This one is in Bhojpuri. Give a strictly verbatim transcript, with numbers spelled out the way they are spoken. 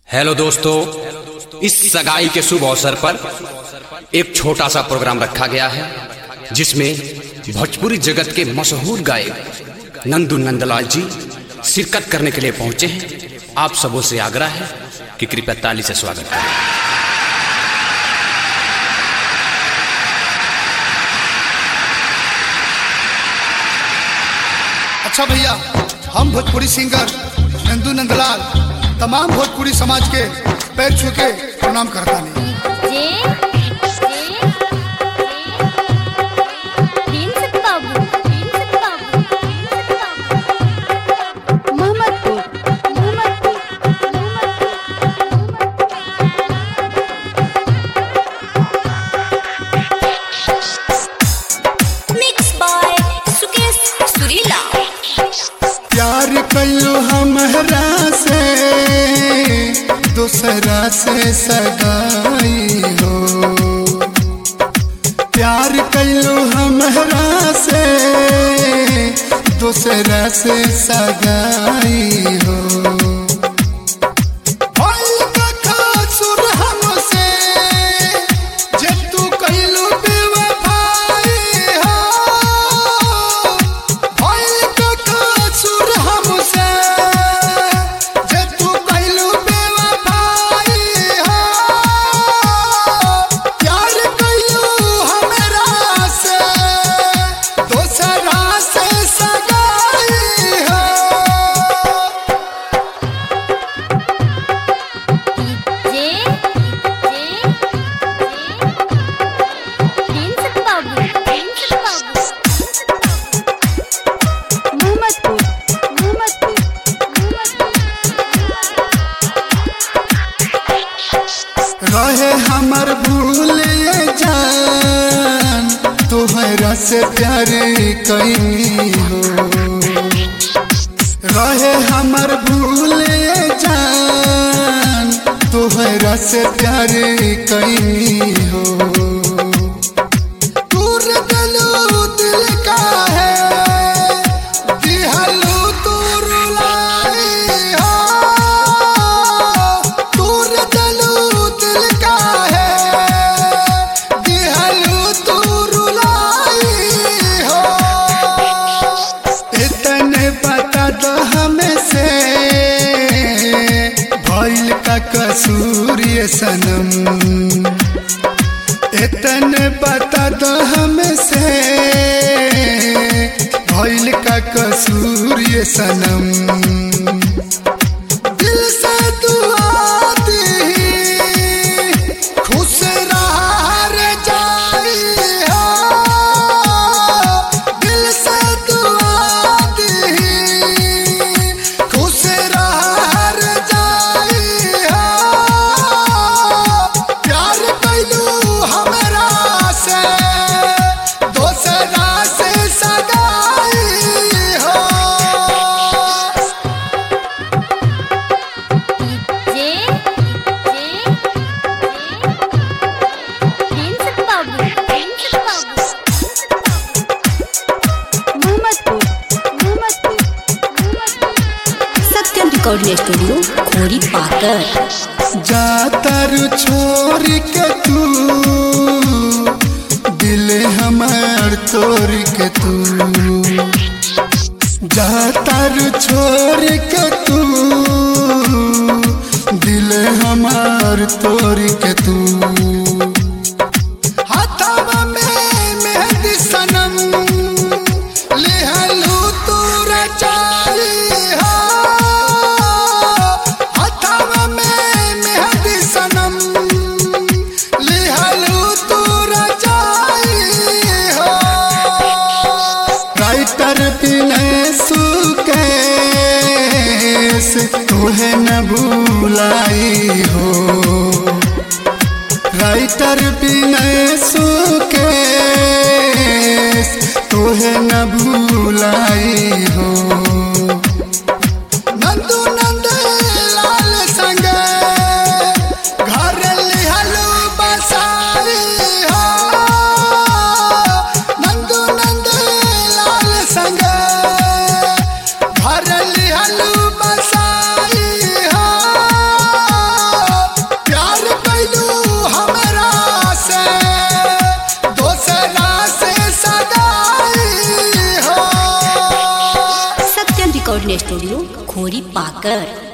हेलो दोस्तों, इस सगाई के शुभ अवसर पर एक छोटा सा प्रोग्राम रखा गया है जिसमें भोजपुरी जगत के मशहूर गायक नंदू नंदलाल जी शिरकत करने के लिए पहुंचे हैं। आप सबों से आग्रह है कि कृपया ताली से स्वागत करें। अच्छा भैया, हम भोजपुरी सिंगर नंदू नंदलाल तमाम भोजपुरी समाज के पैर छू के प्रणाम करता नहीं। प्यार कयो हमरा से दूसरा से सगाई हो, प्यार कयो हमरा से दूसरा से सगाई हो। रहे हमर भूल जान तोहरा से प्यार कई हो, रहे हमर भूल जान तोहरा से प्यार कई हो। दूर दिलो दिल का है दिहलो दूर लाई हो, दूर दिलो दिल का है दिहलो दूर लाई हो। इतने बता दो हमें से भइल का कसूर ये सनम, इतने बता दो हमें से भइल का कसूर ये सनम। दिल से दुआ दी खुश रह जाई हो, दिल से दुआ दी खुश रह जाई हो। प्यार कैलू हमरा से दोसरा से सगाई हो। सत्यम रिकॉर्डिंग स्टूडियो खोरी पाकर। जातर छोड़ के तू दिल हमार तोड़ के तू, जातर छोड़ के तू दिल हमार तोड़ के तू। हाथवा में मेहंदी सनम लिहलू तू रचाई हो, हाथवा में मेहंदी सनम लिहलू तू रचाई हो। राइटर विनय सुकेश तोहे न भूलाई हो, राइटर विनय सुकेश तोहे न भूलाई हो। नंदू नंदलाल संग घर लिहलू बसाई हो, नंदू नंदलाल संग घर लिहलू बसाई हो। रिकॉर्डिंग स्टूडियो खोरी पाकर।